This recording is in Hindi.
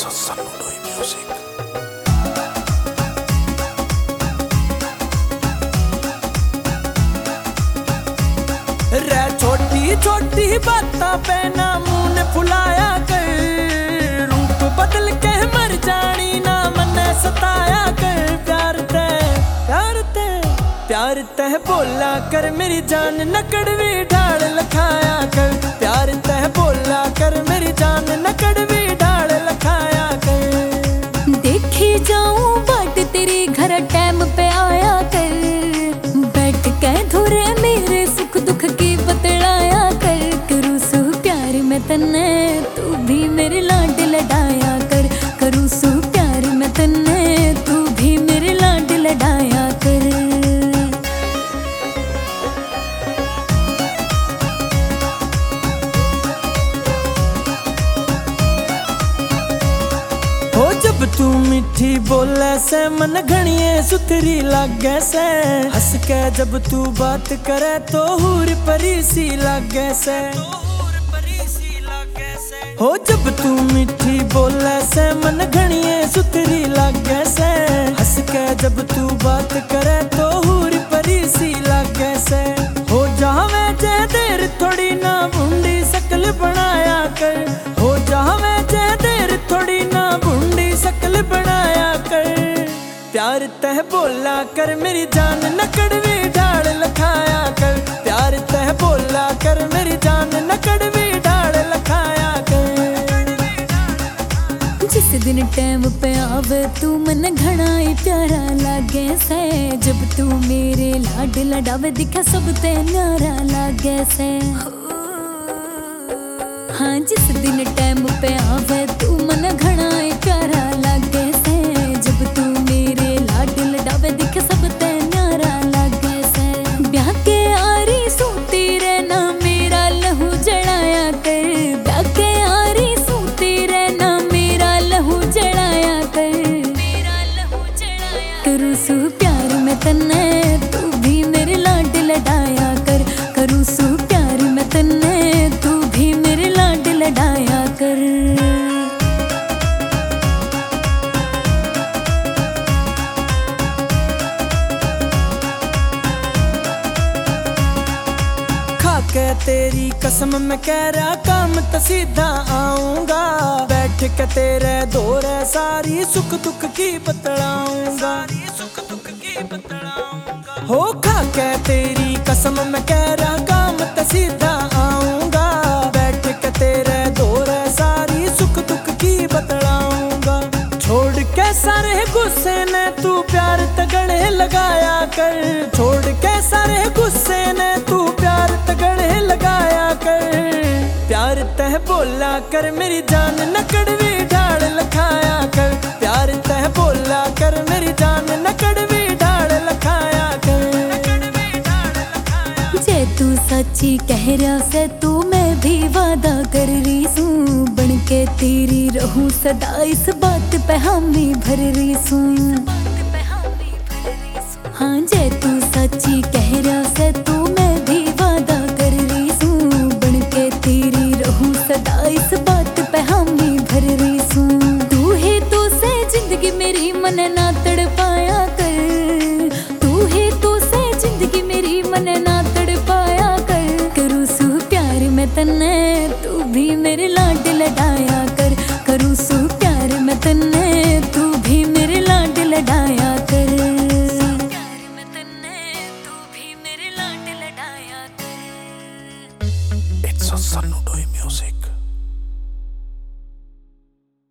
It's a Sanudoi music. रे छोटी छोटी बातां पे ना मुंह ने फुलाया कर, रूप बदल के मर जानी ना मने सताया कर। प्यार तह बोला कर मेरी जान न कड़वी ढाल लखाया कर। प्यार तह बोला कर मेरी जान न कड़वी ढाल लखाया कर। देखी जाऊं बाट तेरे घर टाइम पे आया कर, बैठ के धुरे मेरे सुख दुख की बतलाया कर। करूँ सू प्यार में तन्ने तू भी मेरे लाड लडाया कर। करूँ सू प्यार में तन्ने तू भी मेरे लाड लडाया कर। जब तू मीठी बोले से मन घणिए सुथरी लागे से, हंस के जब तू बात करे तो हूर परी सी लागे से। हो जब तू मीठी बोले से मन घणिए सुथरी लागे से, हंस के जब तू बात करे तो हूर परी सी लागे से। हो जावे जे देर थोड़ी ना भूंडी शकल बनाया कर। हो जावे जे देर थोड़ी ना भूंडी शकल बनाया कर। प्यार तह बोला कर मेरी जान न कड़वी ढाल लखाया कर। प्यार तह बोला कर मेरी जान न कड़वी ढाल लखाया कर। जिस दिन टाइम पे आवे तू मन घना ही प्यारा लागे से, जब तू मेरे लाड लडावे दिखा सब ते न्यारा लागे से। हाँ जिस दिन टाइम पे आवे तू मन घना ही प्यारा लागे से, जब तू मेरे लाड लडावे दिखा सब ते न्यारा लागे से। ब्याह के आरी सूती रहना मेरा लहू जड़ाया कर। ब्याह के आरी सूती रहना मेरा लहू जड़ाया कर। करूँ सू प्यार में तन्ने तू भी मेरे लाड लडाया कर। करूँ सू प्यार में तन्ने तू भी मेरे लाड लडाया कर। खाके तेरी कसम मैं कह रहा काम तो सीधा आऊंगा। बैठ के तेरे दौरे सारी सुख दुख की बतलाऊंगा। हो खाके तेरी कसम मैं कह रहा काम तो सीधा आऊंगा। बैठ के तेरे दौरे सारी सुख दुख की बतलाऊंगा। छोड़ के सारे गुस्से ने तू प्यार तगड़े लगाया कर। छोड़ के सारे गुस्से ने तू प्यार तगड़े लगाया कर। प्यार तह बोला कर मेरी जान न कड़वी ढाल लखाया कर। प्यार तह बोला कर मेरी जान न कड़वी ढाल लखाया कर। जे तू सच्ची कह रहा से तू मैं भी वादा कर रही हूँ, बन के तेरी रहूं सदा इस बात पे हामी भर रही हूँ। हाँ जे तू सच्ची कह रहा से तू मैं भी वादा कर रही हूँ, बन के तेरी रहूं सदा इस बात पे हामी भर रही हूँ। तू ही तू से जिंदगी मेरी मन ना तड़पाया कर। तू ही तू से जिंदगी मेरी मन ना तड़पाया कर। करूँ सू प्यार में तन्ने तू भी मेरे लाड लडाया कर। करूँ सू प्यार में तन्ने तू भी मेरे लाड लडाया कर। प्यार में तन्ने तू भी मेरे लाड लडाया कर। It's a Sanudoi music.